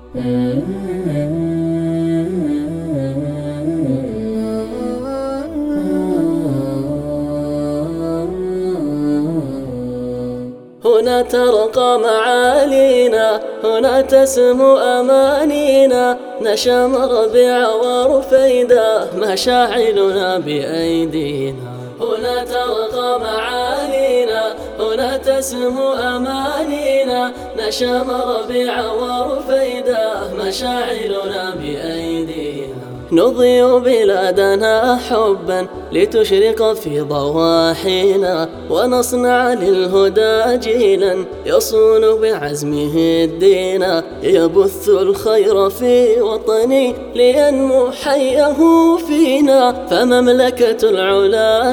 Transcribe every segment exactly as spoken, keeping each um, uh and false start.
هنا ترقى معالينا، هنا تسمو أمانينا، نشم ربيع ورفيدا مشاعلنا بأيدينا. هنا ترقى معالينا، هنا تسمو أمانينا، نشم ربيع ورفيدا مشاعلنا بأيدينا. نضيء بلادنا حبا لتشرق في ضواحينا، ونصنع للهدى جيلا يصون بعزمه الدين، يبث الخير في وطني لينمو حيه فينا. فمملكة العلا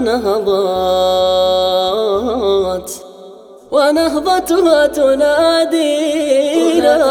نهضات ونهضتها تنادينا،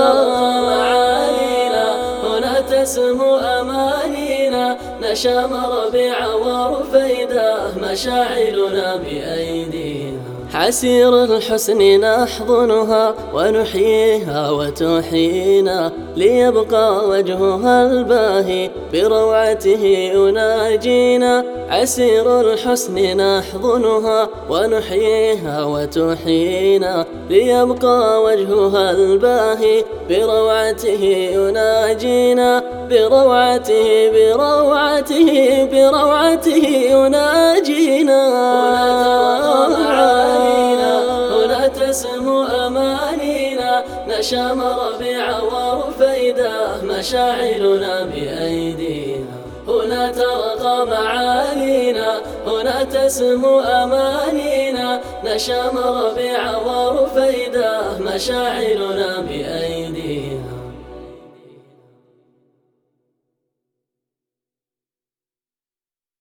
هنا تسمو أمانينا، نشم ربيع ورفيدا مشاعلنا بأيدينا. حسير الحسن نحضنها ونحييها وتحيينا، ليبقى وجهها الباهي بروعته يناجينا. عسير الحسن نحضنها ونحييها وتحيينا، ليبقى وجهها الباهي بروعته يناجينا. بروعته بروعته بروعته يناجينا. هنا تسمو أمانينا، نشم ربيع ورفيدا مشاعلنا بأيدينا. هنا ترقى معالينا، هنا تسمو أمانينا، نشم ربيع ورفيدا مشاعلنا بأيدينا.